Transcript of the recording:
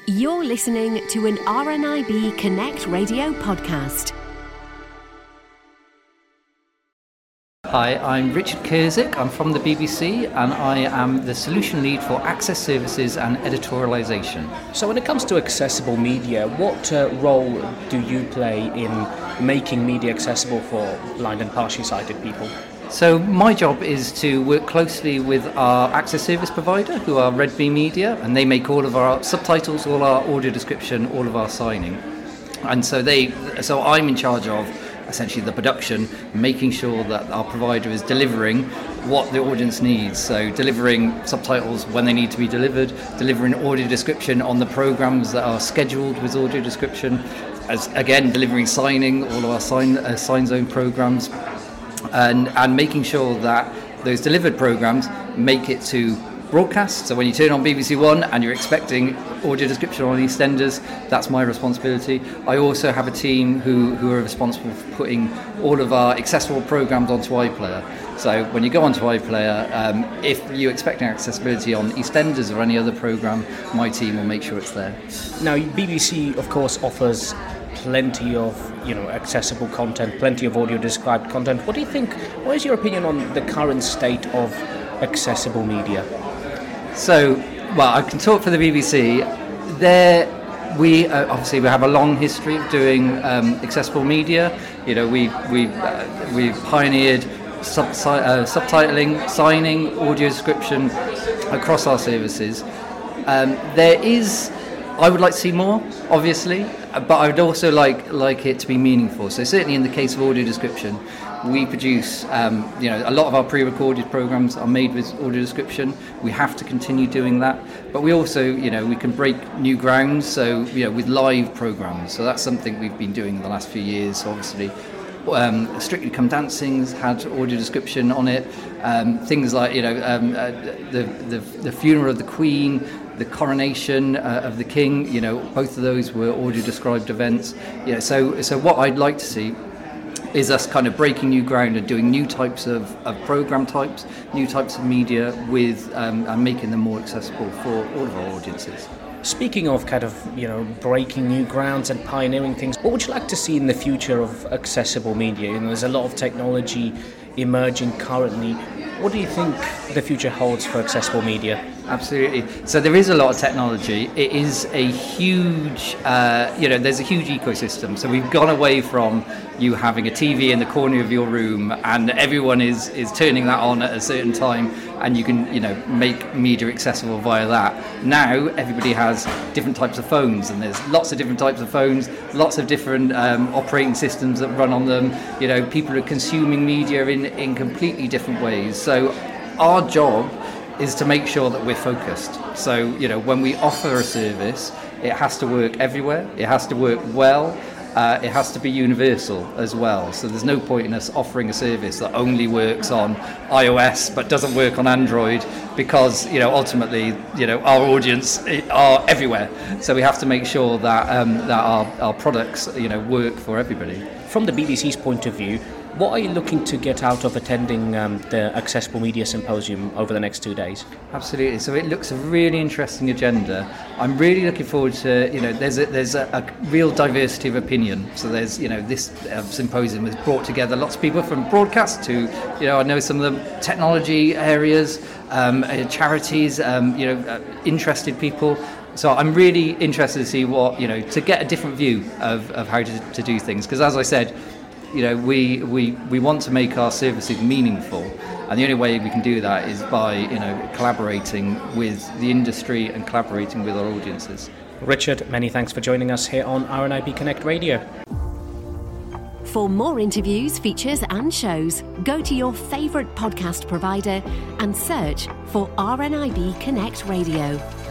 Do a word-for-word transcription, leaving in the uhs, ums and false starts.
You're listening to an R N I B Connect Radio podcast. Hi, I'm Richard Kurzik. I'm from the B B C and I am the Solution Lead for Access Services and Editorialisation. So when it comes to accessible media, what uh, role do you play in making media accessible for blind and partially sighted people? So my job is to work closely with our access service provider, who are Red Bee Media, and they make all of our subtitles, all our audio description, all of our signing. And so they, so I'm in charge of essentially the production, making sure that our provider is delivering what the audience needs. So delivering subtitles when they need to be delivered, delivering audio description on the programs that are scheduled with audio description, as again delivering signing, all of our sign uh, sign zone programs, and and making sure that those delivered programs make it to broadcast. So when you turn on B B C One and you're expecting audio description on EastEnders, that's my responsibility. I also have a team who, who are responsible for putting all of our accessible programs onto iPlayer. So when you go onto iPlayer, um, if you're expecting accessibility on EastEnders or any other program, my team will make sure it's there. Now, B B C, of course, offers plenty of, you know, accessible content, plenty of audio described content. What do you think, what is your opinion on the current state of accessible media? So, well, I can talk for the B B C. There, we uh, obviously we have a long history of doing um, accessible media. You know, we we uh, we've pioneered sub, uh, subtitling, signing, audio description across our services. Um, there is, I would like to see more, obviously, but I would also like like it to be meaningful. So certainly in the case of audio description, we produce, um, you know, a lot of our pre-recorded programs are made with audio description. We have to continue doing that, but we also, you know, we can break new grounds. So, you know, with live programs. So that's something we've been doing in the last few years. So obviously, um, Strictly Come Dancing's had audio description on it. Um, things like, you know, um, uh, the, the the funeral of the Queen, the coronation uh, of the King. You know, both of those were audio described events. Yeah. So so what I'd like to see is us kind of breaking new ground and doing new types of, of program types, new types of media with um, and making them more accessible for all of our audiences. Speaking of kind of, you know, breaking new grounds and pioneering things, what would you like to see in the future of accessible media? You know, there's a lot of technology emerging currently. What do you think the future holds for accessible media? Absolutely. So there is a lot of technology. It is a huge, uh, you know, there's a huge ecosystem. So we've gone away from you having a T V in the corner of your room and everyone is, is turning that on at a certain time and you can, you know, make media accessible via that. Now everybody has different types of phones and there's lots of different types of phones, lots of different um, operating systems that run on them. You know, people are consuming media in, in completely different ways. So our job is to make sure that we're focused. So, you know, when we offer a service, it has to work everywhere, it has to work well, uh, it has to be universal as well. So there's no point in us offering a service that only works on iOS but doesn't work on Android because, you know, ultimately, you know, our audience are everywhere. So we have to make sure that um, that our, our products, you know, work for everybody. From the B B C's point of view, what are you looking to get out of attending um, the Accessible Media Symposium over the next two days? Absolutely. So it looks a really interesting agenda. I'm really looking forward to, you know, there's a, there's a, a real diversity of opinion. So there's, you know, this uh, symposium has brought together lots of people from broadcast to, you know, I know some of the technology areas, um, uh, charities, um, you know, uh, interested people. So I'm really interested to see what, you know, to get a different view of, of how to, to do things. Because as I said, you know, we, we, we want to make our services meaningful, and the only way we can do that is by, you know, collaborating with the industry and collaborating with our audiences. Richard, many thanks for joining us here on R N I B Connect Radio. For more interviews, features and shows, go to your favourite podcast provider and search for R N I B Connect Radio.